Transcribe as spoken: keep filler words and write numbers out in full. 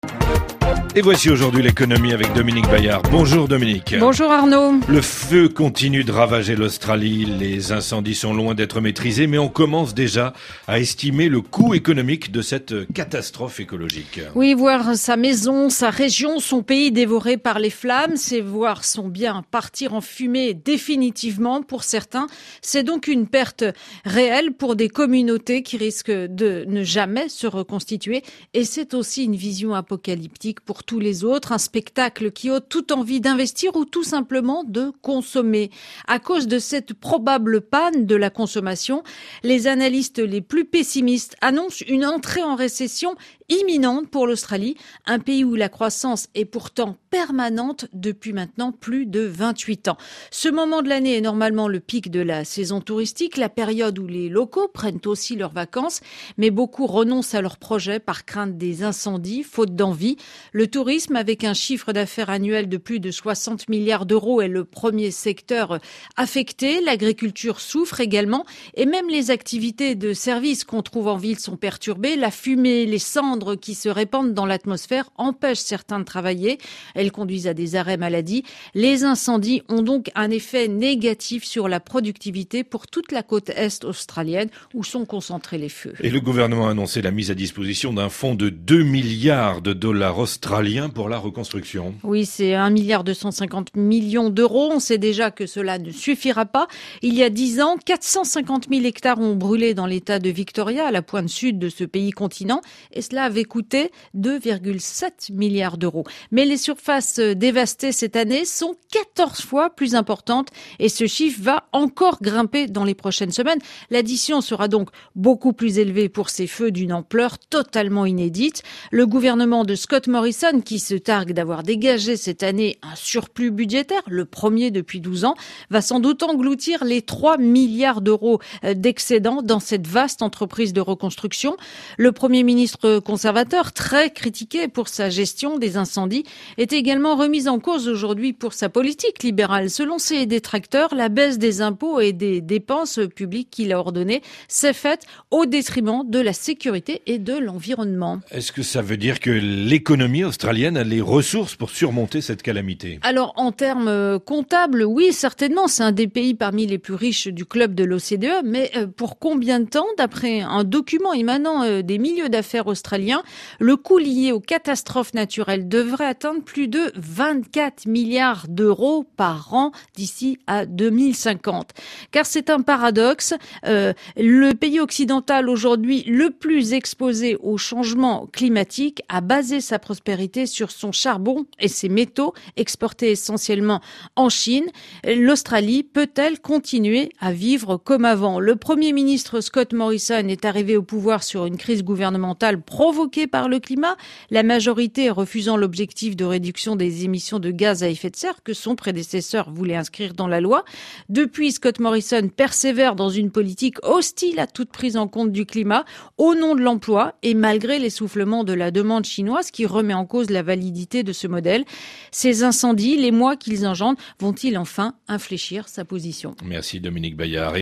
Et voici aujourd'hui l'économie avec Dominique Bayard. Bonjour Dominique. Bonjour Arnaud. Le feu continue de ravager l'Australie. Les incendies sont loin d'être maîtrisés, mais on commence déjà à estimer le coût économique de cette catastrophe écologique. Oui, voir sa maison, sa région, son pays dévoré par les flammes, c'est voir son bien partir en fumée définitivement pour certains. C'est donc une perte réelle pour des communautés qui risquent de ne jamais se reconstituer. Et c'est aussi une vision apocalyptique pour tous les autres, un spectacle qui ôte toute envie d'investir ou tout simplement de consommer. À cause de cette probable panne de la consommation, les analystes les plus pessimistes annoncent une entrée en récession imminente pour l'Australie, un pays où la croissance est pourtant permanente depuis maintenant plus de vingt-huit ans. Ce moment de l'année est normalement le pic de la saison touristique, la période où les locaux prennent aussi leurs vacances, mais beaucoup renoncent à leurs projets par crainte des incendies, faute d'envie. Le tourisme, avec un chiffre d'affaires annuel de plus de soixante milliards d'euros, est le premier secteur affecté. L'agriculture souffre également et même les activités de services qu'on trouve en ville sont perturbées. La fumée, les cendres qui se répandent dans l'atmosphère empêchent certains de travailler. Elles conduisent à des arrêts maladie. Les incendies ont donc un effet négatif sur la productivité pour toute la côte est australienne où sont concentrés les feux. Et le gouvernement a annoncé la mise à disposition d'un fonds de deux milliards de dollars australiens pour la reconstruction. Oui, c'est un milliard deux cent cinquante millions d'euros. On sait déjà que cela ne suffira pas. Il y a dix ans, quatre cent cinquante mille hectares ont brûlé dans l'état de Victoria, à la pointe sud de ce pays continent, et cela avait coûté deux virgule sept milliards d'euros. Mais les surfaces dévastées cette année sont quatorze fois plus importantes et ce chiffre va encore grimper dans les prochaines semaines. L'addition sera donc beaucoup plus élevée pour ces feux d'une ampleur totalement inédite. Le gouvernement de Scott Morrison, qui se targue d'avoir dégagé cette année un surplus budgétaire, le premier depuis douze ans, va sans doute engloutir les trois milliards d'euros d'excédent dans cette vaste entreprise de reconstruction. Le Premier ministre conservateur, très critiqué pour sa gestion des incendies, est également remis en cause aujourd'hui pour sa politique libérale. Selon ses détracteurs, la baisse des impôts et des dépenses publiques qu'il a ordonnées s'est faite au détriment de la sécurité et de l'environnement. Est-ce que ça veut dire que l'économie australienne a les ressources pour surmonter cette calamité? Alors, en termes comptables, oui, certainement. C'est un des pays parmi les plus riches du club de l'O C D E. Mais pour combien de temps? D'après un document émanant des milieux d'affaires australiens, le coût lié aux catastrophes naturelles devrait atteindre plus de vingt-quatre milliards d'euros par an d'ici à deux mille cinquante. Car c'est un paradoxe. Euh, le pays occidental aujourd'hui le plus exposé au changement climatique a basé sa prospérité sur son charbon et ses métaux exportés essentiellement en Chine. L'Australie peut-elle continuer à vivre comme avant? Le Premier ministre Scott Morrison est arrivé au pouvoir sur une crise gouvernementale provoquée par le climat, la majorité refusant l'objectif de réduction des émissions de gaz à effet de serre que son prédécesseur voulait inscrire dans la loi. Depuis, Scott Morrison persévère dans une politique hostile à toute prise en compte du climat au nom de l'emploi et malgré l'essoufflement de la demande chinoise qui remet en cause la validité de ce modèle. Ces incendies, les mois qu'ils engendrent, vont-ils enfin infléchir sa position? Merci Dominique Bayard.